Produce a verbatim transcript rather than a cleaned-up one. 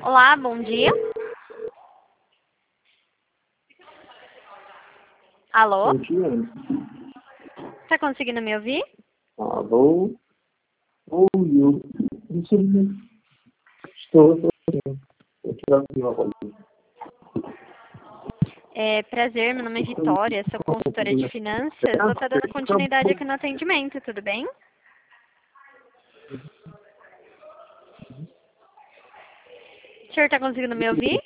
Olá, bom dia. Alô? Bom dia. Tá conseguindo me ouvir? Alô? Oi, eu não sei, né? Estou, estou, estou tirando minha voz. É, prazer, meu nome é Vitória, sou consultora de finanças. Vou estar dando continuidade aqui no atendimento, tudo bem? O senhor tá conseguindo me ouvir?